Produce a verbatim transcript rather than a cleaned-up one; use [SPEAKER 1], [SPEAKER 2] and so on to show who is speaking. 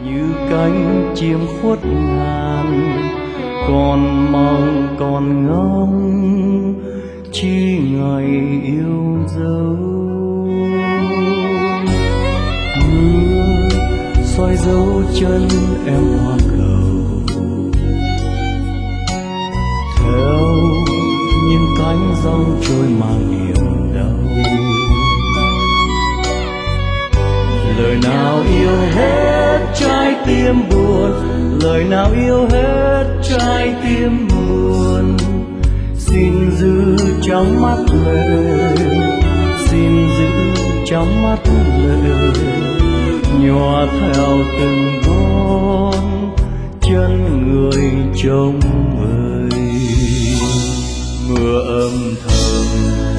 [SPEAKER 1] như cánh chim khuất ngàn, còn mong còn ngóng chi ngày yêu dấu. Mưa soi dấu chân em hoa cầu, theo những cánh rong trôi mang niềm đau. Lời nào yêu hết trái tim buồn, lời nào yêu hết trái tim buồn. Xin giữ trong mắt lệ, xin giữ trong mắt lệ, nhòa theo từng ngón chân người trông vơi. Mưa âm thầm